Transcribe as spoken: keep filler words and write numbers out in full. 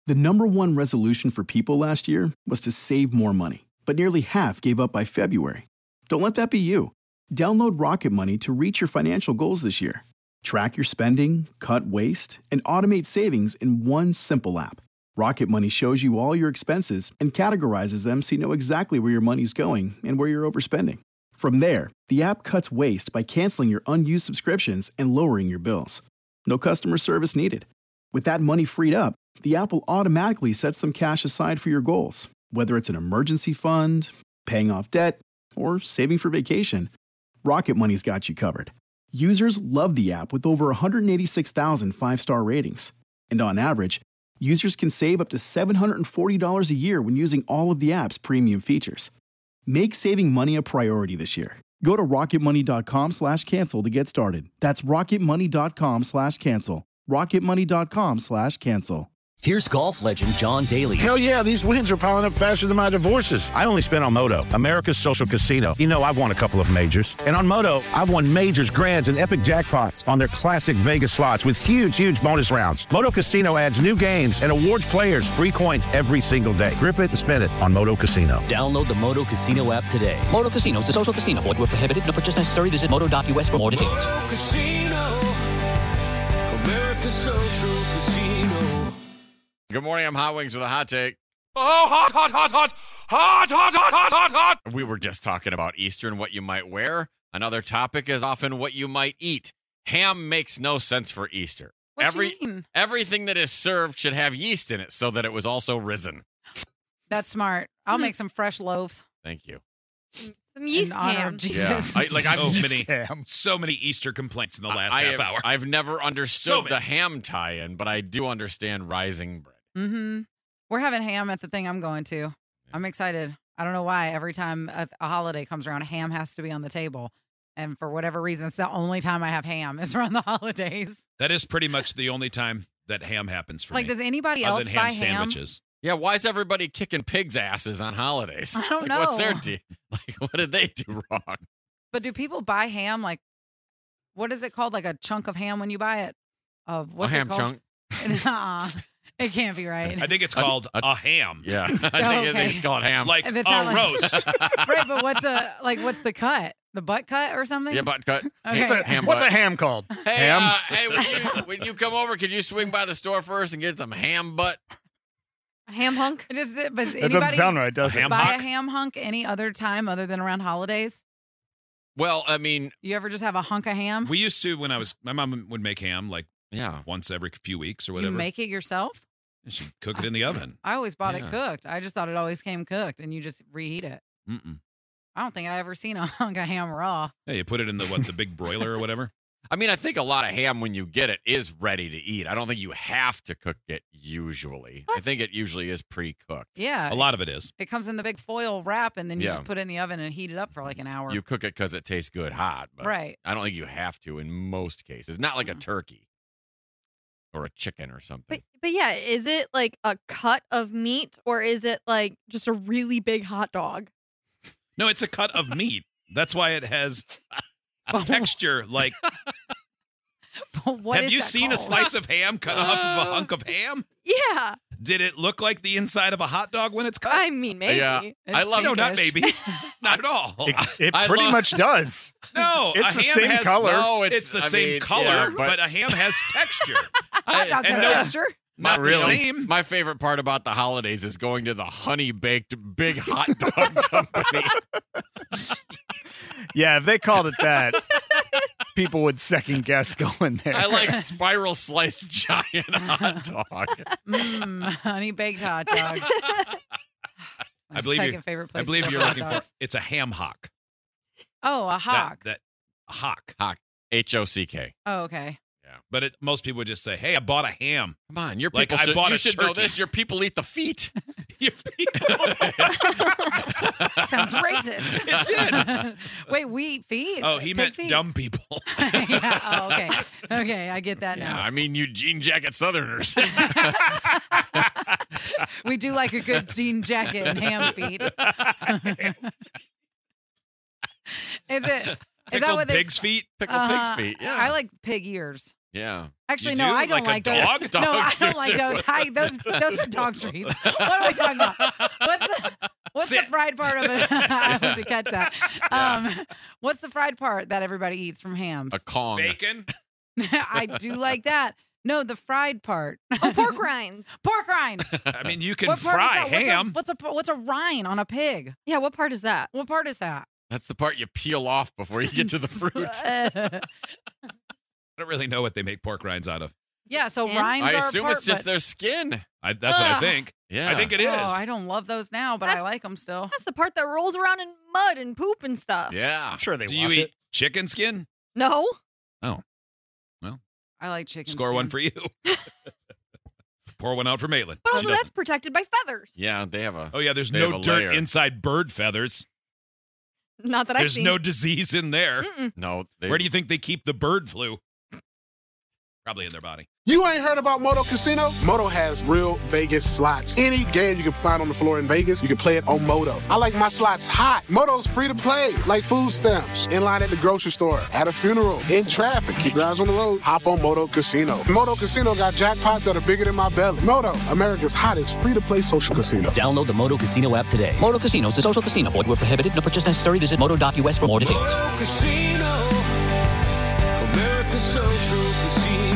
The number one resolution for people last year was to save more money, but nearly half gave up by February. Don't let that be you. Download Rocket Money to reach your financial goals this year. Track your spending, cut waste, and automate savings in one simple app. Rocket Money shows you all your expenses and categorizes them so you know exactly where your money's going and where you're overspending. From there, the app cuts waste by canceling your unused subscriptions and lowering your bills. No customer service needed. With that money freed up, the app will automatically set some cash aside for your goals, whether it's an emergency fund, paying off debt, or saving for vacation. Rocket Money's got you covered. Users love the app with over one hundred eighty-six thousand five-star ratings. And on average, users can save up to seven hundred forty dollars a year when using all of the app's premium features. Make saving money a priority this year. Go to rocketmoney.com slash cancel to get started. That's rocketmoney.com slash cancel. rocketmoney.com slash cancel. Here's golf legend John Daly. Hell yeah, these wins are piling up faster than my divorces. I only spent on Moto, America's social casino. You know, I've won a couple of majors. And on Moto, I've won majors, grands, and epic jackpots on their classic Vegas slots with huge, huge bonus rounds. Moto Casino adds new games and awards players free coins every single day. Grip it and spin it on Moto Casino. Download the Moto Casino app today. Moto Casino is a social casino. Void where prohibited. No purchase necessary. Visit moto dot u s for more details. Moto Casino, America's social casino. Good morning, I'm Hot Wings with a hot take. Oh, hot, hot, hot, hot, hot, hot, hot, hot, hot, hot. We were just talking about Easter and what you might wear. Another topic is often what you might eat. Ham makes no sense for Easter. What Every you mean? Everything that is served should have yeast in it so that it was also risen. That's smart. I'll Hmm. make some fresh loaves. Thank you. Some yeast in honor ham. of Jesus. Yeah. I, like I've So many, many, so many Easter complaints in the last I half have, hour. I've never So understood many. the ham tie-in, but I do understand rising bread. Mm-hmm. We're having ham at the thing I'm going to. I'm excited. I don't know why. Every time a, a holiday comes around, ham has to be on the table. And for whatever reason, it's the only time I have ham is around the holidays. That is pretty much the only time that ham happens for Like, me. does anybody Other else than buy ham sandwiches. Yeah, why is everybody kicking pigs' asses on holidays? I don't like, What's their know. deal? Like, what did they do wrong? But do people buy ham? Like, what is it called? Like a chunk of ham when you buy it? Of what's a ham it called? chunk. Nuh-uh. It can't be right. I think it's called a, a ham. Yeah, I think, I Okay. think it's called ham. Like And a it's not like- roast. Right, but what's a like? What's the cut? The butt cut or something? yeah, butt cut. Okay. What's a ham What's butt? a ham called? Hey, ham? uh, hey, when you, when you come over, could you swing by the store first and get some ham butt? A ham hunk. It just, but does That doesn't anybody sound right, does A it? ham buy hock? a ham hunk any other time other than around holidays? Well, I mean, You ever just have a hunk of ham? We used to, when I was, my mom would make ham like yeah. once every few weeks or you whatever. make it yourself? And she'd cook it in the oven. I always bought Yeah. it cooked. I just thought it always came cooked, and you just reheat it. Mm-mm. I don't think I ever seen a hunk of ham raw. Yeah, you put it in the, what, the big broiler or whatever? I mean, I think a lot of ham when you get it is ready to eat. I don't think you have to cook it usually. I What? think it usually is pre-cooked. Yeah, A lot of it is. it comes in the big foil wrap, and then you Yeah. just put it in the oven and heat it up for like an hour. You cook it because it tastes good hot, but Right. I don't think you have to in most cases. Not like a Mhm. turkey or a chicken or something. But but yeah, is it like a cut of meat or is it like just a really big hot dog? No, it's a cut of meat. That's why it has a texture like. What have is you that seen a called? slice of ham cut off of a hunk of ham? Yeah. Did it look like the inside of a hot dog when it's cut? I mean, maybe. Yeah. It's I love- no, not pinkish. maybe. Not at all. It, it I pretty love- much does. No, It's a the ham same has, color. No, It's, it's, the I same mean, color, yeah, but, a ham has texture. Hot dog and has no- texture? Not really. the same. My favorite part about the holidays is going to the honey baked big hot dog company. Yeah, if they called it that, people would second guess going there. I like spiral sliced giant hot dog. Mmm, honey baked hot dogs. I My believe you're- second favorite place I believe to go you're for hot looking for dogs. it's a ham hock. Oh, a That- hawk. That, a hock. Hock. H O C K. Oh, okay. Yeah. But it, most people would just say, "Hey, I bought a ham." Come on, your Like, people I should, bought you a should know turkey. this. Your people eat the feet. Your people- Sounds racist. It did. Wait, we eat feet? Oh, he Pig meant feet? dumb people. yeah. Oh, okay. Okay, I get that Yeah, now. I mean, you jean jacket Southerners. We do like a good jean jacket and ham feet. Is it? Is that Pickled what they? pig's feet. Pickled Uh, pig's feet. Yeah. I like pig ears. Yeah. Actually, You no, do? I don't Like like, a those. dog? No, I Dogs do don't like too. those. I, those. Those are dog treats. What are we talking about? What's the What's Sit. the fried part of it? I want to catch that. Um, what's the fried part that everybody eats from hams? A Kong. Bacon. I do like that. No, the fried part. Oh, pork rinds. Pork rinds. I mean, you can What part fry is that? ham. What's a, what's a what's a rind on a pig? Yeah, what part is that? What part is that? That's the part you peel off before you get to the fruit. I don't really know what they make pork rinds out of. yeah, so And? rinds I are assume a part, it's just but- their skin. I, that's what I Ugh. think. Yeah. I think it is. Oh, I don't love those now, but I That's- like them still. That's the part that rolls around in mud and poop and stuff. Yeah. I'm sure they Do you wash eat it. chicken skin? No. I like chicken. Score one skin. for you. Pour one out for Maitland. But She also, doesn't. that's protected by feathers. Yeah, they have a. Oh yeah, there's They no have a dirt layer. inside bird feathers. Not that I've There's seen. no disease in there. Mm-mm. No. They, Where do you think they keep the bird flu? Probably in their body. You ain't heard about Moto Casino? Moto has real Vegas slots. Any game you can find on the floor in Vegas, you can play it on Moto. I like my slots hot. Moto's free to play, like food stamps. In line at the grocery store, at a funeral, in traffic. Keep your eyes on the road. Hop on Moto Casino. Moto Casino got jackpots that are bigger than my belly. Moto, America's hottest free-to-play social casino. Download the Moto Casino app today. Moto Casino is a social casino. Void where prohibited. No purchase necessary. Visit moto.us for more details. Moto Casino. America's social casino.